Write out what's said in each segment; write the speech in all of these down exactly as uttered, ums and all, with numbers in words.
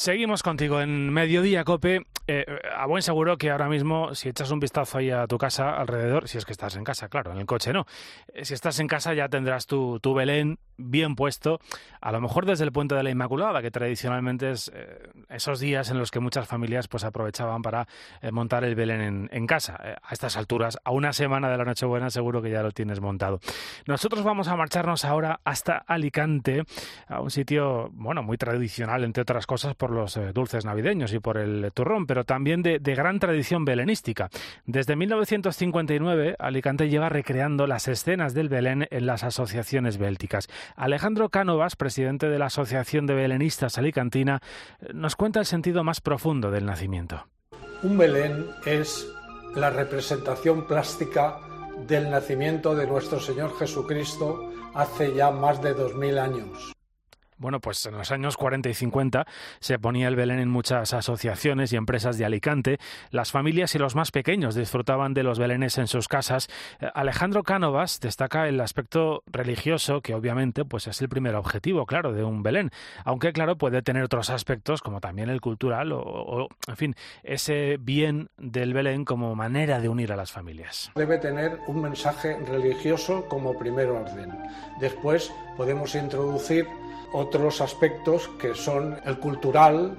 Seguimos contigo en Mediodía COPE. Eh, a buen seguro que ahora mismo, si echas un vistazo ahí a tu casa alrededor, si es que estás en casa, claro, en el coche no. Eh, si estás en casa ya tendrás tu, tu Belén bien puesto, a lo mejor desde el Puente de la Inmaculada, que tradicionalmente es eh, esos días en los que muchas familias pues aprovechaban para eh, montar el Belén en, en casa. Eh, a estas alturas, a una semana de la Nochebuena, seguro que ya lo tienes montado. Nosotros vamos a marcharnos ahora hasta Alicante, a un sitio, bueno, muy tradicional, entre otras cosas, por los eh, dulces navideños y por el turrón, pero también de, de gran tradición belenística. Desde mil novecientos cincuenta y nueve, Alicante lleva recreando las escenas del Belén en las asociaciones bélticas. Alejandro Cánovas, presidente de la Asociación de Belenistas Alicantina, nos cuenta el sentido más profundo del nacimiento. Un Belén es la representación plástica del nacimiento de nuestro Señor Jesucristo hace ya más de dos mil años. Bueno, pues en los años cuarenta y cincuenta se ponía el Belén en muchas asociaciones y empresas de Alicante. Las familias y los más pequeños disfrutaban de los belenes en sus casas. Eh, Alejandro Cánovas destaca el aspecto religioso, que obviamente pues es el primer objetivo, claro, de un Belén. Aunque, claro, puede tener otros aspectos, como también el cultural o, o, en fin, ese bien del Belén como manera de unir a las familias. Debe tener un mensaje religioso como primer orden. Después podemos introducir otros aspectos que son el cultural,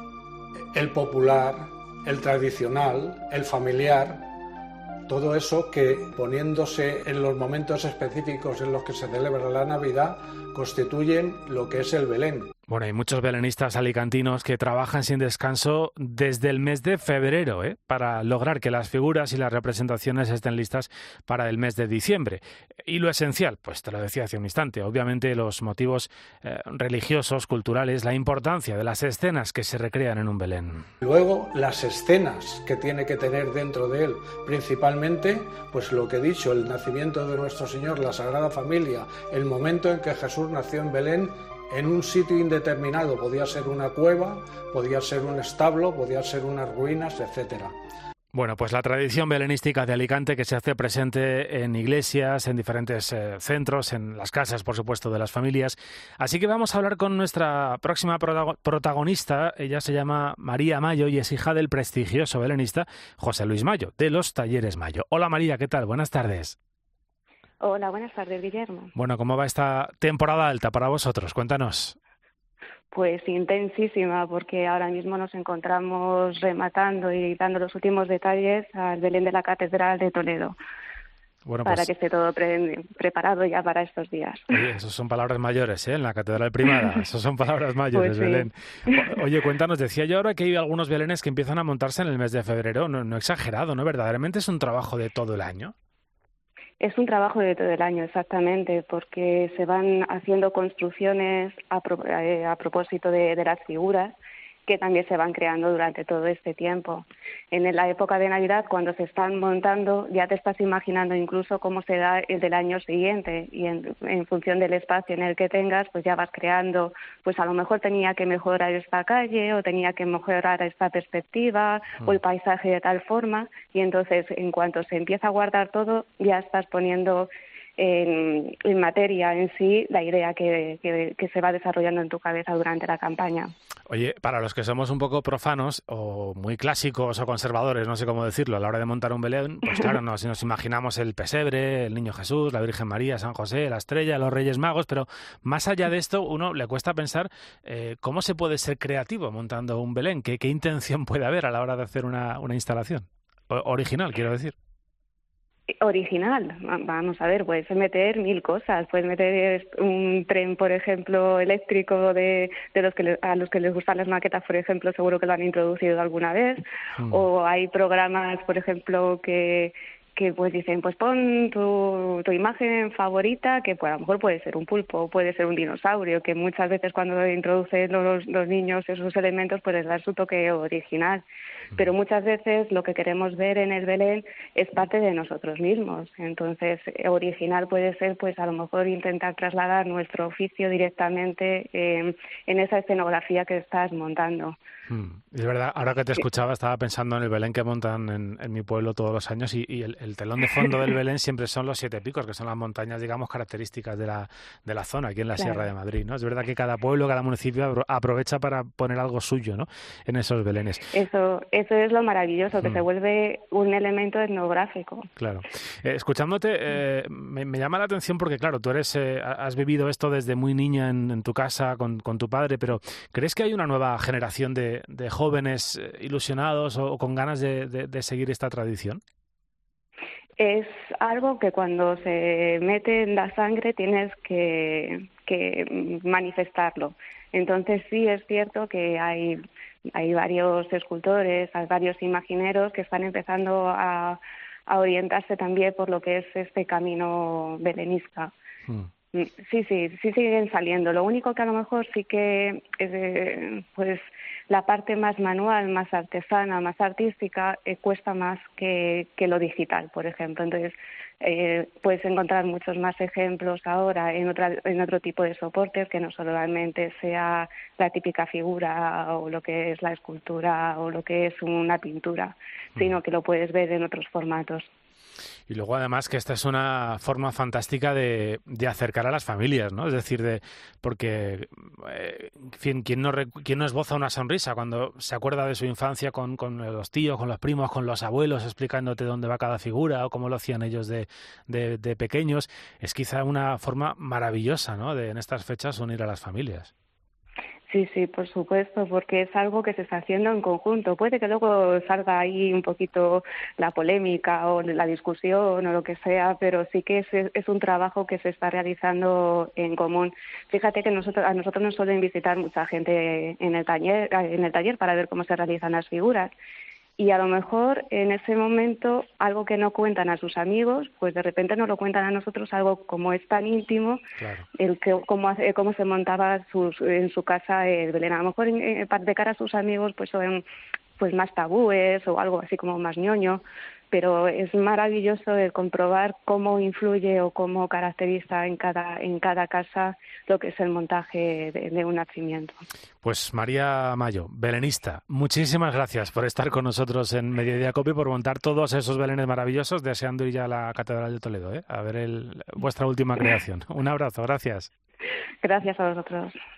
el popular, el tradicional, el familiar, todo eso que, poniéndose en los momentos específicos en los que se celebra la Navidad, constituyen lo que es el Belén. Bueno, hay muchos belenistas alicantinos que trabajan sin descanso desde el mes de febrero, ¿eh? para lograr que las figuras y las representaciones estén listas para el mes de diciembre. Y lo esencial, pues te lo decía hace un instante, obviamente los motivos eh, religiosos, culturales, la importancia de las escenas que se recrean en un Belén. Luego, las escenas que tiene que tener dentro de él, principalmente, pues lo que he dicho, el nacimiento de nuestro Señor, la Sagrada Familia, el momento en que Jesús nació en Belén, en un sitio indeterminado, podía ser una cueva, podía ser un establo, podía ser unas ruinas, etcétera. Bueno, pues la tradición belenística de Alicante que se hace presente en iglesias, en diferentes eh, centros, en las casas, por supuesto, de las familias. Así que vamos a hablar con nuestra próxima protagonista. Ella se llama María Mayo y es hija del prestigioso belenista José Luis Mayo, de los Talleres Mayo. Hola María, ¿qué tal? Buenas tardes. Hola, buenas tardes, Guillermo. Bueno, ¿cómo va esta temporada alta para vosotros? Cuéntanos. Pues intensísima, porque ahora mismo nos encontramos rematando y dando los últimos detalles al Belén de la Catedral de Toledo. Bueno, pues, para que esté todo pre preparado ya para estos días. Oye, esos son palabras mayores, ¿eh? En la Catedral Primada, esos son palabras mayores, pues sí. Belén. O, oye, cuéntanos, decía yo ahora que hay algunos belenes que empiezan a montarse en el mes de febrero, no, no exagerado, ¿no? Verdaderamente es un trabajo de todo el año. Es un trabajo de todo el año, exactamente, porque se van haciendo construcciones a, pro, eh, a propósito de, de las figuras que también se van creando durante todo este tiempo. En la época de Navidad, cuando se están montando, ya te estás imaginando incluso cómo será el del año siguiente y en, en función del espacio en el que tengas, pues ya vas creando, pues a lo mejor tenía que mejorar esta calle o tenía que mejorar esta perspectiva mm. o el paisaje de tal forma, y entonces en cuanto se empieza a guardar todo, ya estás poniendo en, en materia en sí la idea que, que, que se va desarrollando en tu cabeza durante la campaña. Oye, para los que somos un poco profanos o muy clásicos o conservadores, no sé cómo decirlo, a la hora de montar un Belén, pues claro, nos, nos imaginamos el pesebre, el Niño Jesús, la Virgen María, San José, la estrella, los Reyes Magos, pero más allá de esto, uno le cuesta pensar eh, cómo se puede ser creativo montando un Belén, qué, qué intención puede haber a la hora de hacer una, una instalación o, original, quiero decir. Original, vamos a ver, puedes meter mil cosas, puedes meter un tren, por ejemplo, eléctrico de, de los que le, a los que les gustan las maquetas, por ejemplo, seguro que lo han introducido alguna vez, mm. o hay programas, por ejemplo, que que pues dicen, pues pon tu, tu imagen favorita, que pues a lo mejor puede ser un pulpo, puede ser un dinosaurio, que muchas veces cuando introducen los, los niños esos elementos, pues les da su toque original. Pero muchas veces lo que queremos ver en el Belén es parte de nosotros mismos. Entonces, original puede ser, pues a lo mejor intentar trasladar nuestro oficio directamente eh, en esa escenografía que estás montando. Mm, es verdad, ahora que te escuchaba estaba pensando en el Belén que montan en, en mi pueblo todos los años y, y el, el telón de fondo del Belén siempre son los Siete Picos, que son las montañas, digamos, características de la, de la zona, aquí en la claro. Sierra de Madrid, ¿no? Es verdad que cada pueblo, cada municipio aprovecha para poner algo suyo, ¿no?, en esos belenes. Eso, eso es lo maravilloso, que mm. se vuelve un elemento etnográfico. Claro. Eh, escuchándote, eh, me, me llama la atención porque, claro, tú eres, eh, has vivido esto desde muy niña en, en tu casa con, con tu padre, pero ¿crees que hay una nueva generación de, de jóvenes ilusionados o, o con ganas de, de, de seguir esta tradición? Es algo que cuando se mete en la sangre tienes que, que manifestarlo. Entonces sí es cierto que hay, hay varios escultores, hay varios imagineros que están empezando a, a orientarse también por lo que es este camino belenista. Mm. Sí, sí, sí siguen saliendo. Lo único que a lo mejor sí que es eh, pues la parte más manual, más artesana, más artística, eh, cuesta más que, que lo digital, por ejemplo. Entonces, eh, puedes encontrar muchos más ejemplos ahora en, otra, en otro tipo de soportes que no solamente sea la típica figura o lo que es la escultura o lo que es una pintura, sino que lo puedes ver en otros formatos. Y luego, además, que esta es una forma fantástica de, de acercar a las familias, ¿no? Es decir, de porque, eh, en fin, ¿quién no, quién no esboza una sonrisa cuando se acuerda de su infancia con, con los tíos, con los primos, con los abuelos, explicándote dónde va cada figura o cómo lo hacían ellos de, de, de pequeños? Es quizá una forma maravillosa, ¿no?, de en estas fechas unir a las familias. Sí, sí, por supuesto, porque es algo que se está haciendo en conjunto. Puede que luego salga ahí un poquito la polémica o la discusión o lo que sea, pero sí que es, es un trabajo que se está realizando en común. Fíjate que nosotros, a nosotros nos suelen visitar mucha gente en el taller, en el taller para ver cómo se realizan las figuras. Y a lo mejor en ese momento algo que no cuentan a sus amigos, pues de repente nos lo cuentan a nosotros, algo como es tan íntimo, claro. el que cómo, hace, cómo se montaba sus, en su casa el Belén. A lo mejor eh, de cara a sus amigos pues son pues más tabúes o algo así como más ñoño, pero es maravilloso el comprobar cómo influye o cómo caracteriza en cada en cada casa lo que es el montaje de, de un nacimiento. Pues María Mayo, belenista, muchísimas gracias por estar con nosotros en Mediodía Cope, por montar todos esos belenes maravillosos, deseando ir ya a la Catedral de Toledo, ¿eh? A ver el, vuestra última creación. Un abrazo, gracias. Gracias a vosotros.